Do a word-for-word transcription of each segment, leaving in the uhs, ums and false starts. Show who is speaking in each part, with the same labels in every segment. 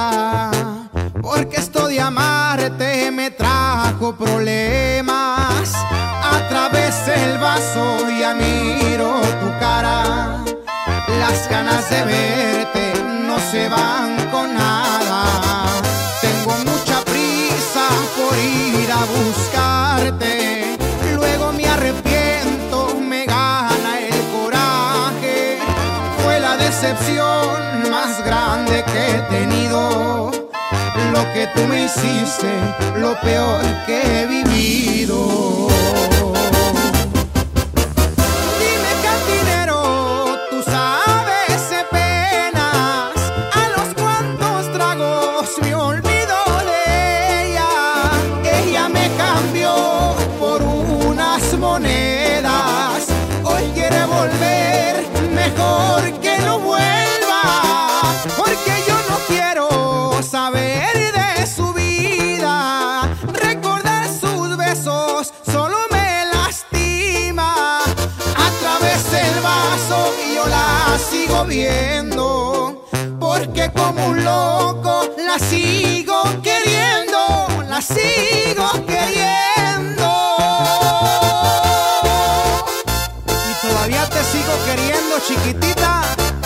Speaker 1: vida, porque esto de amarte me trajo problemas. A través del vaso ya miro tu cara, las ganas de verte no se van con nada. Tengo mucha prisa por ir a buscarte, luego me arrepiento, me gana el coraje. Fue la decepción más grande que he tenido, lo que tú me hiciste, lo peor que he vivido. Dime, cantinero, tú sabes de penas, a los cuantos tragos me olvido de ella. Ella me cambió por unas monedas, hoy quiere volver, mejor que no vuelva, porque yo no quiero saber de su vida. Recordar sus besos solo me lastima. A través del vaso yo la sigo viendo, porque como un loco la sigo queriendo, la sigo queriendo. Y todavía te sigo queriendo, chiquitita.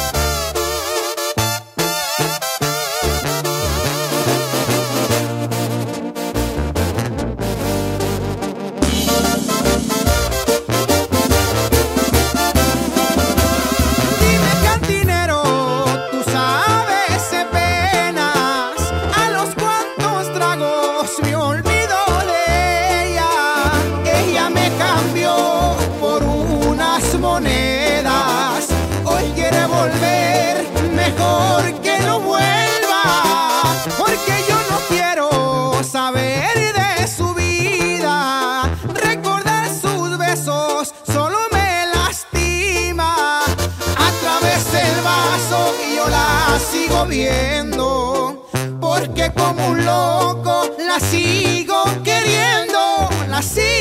Speaker 1: Monedas, hoy quiere volver, mejor que no vuelva, porque yo no quiero saber de su vida. Recordar sus besos solo me lastima. A través del vaso yo la sigo viendo, porque como un loco la sigo queriendo, la sigo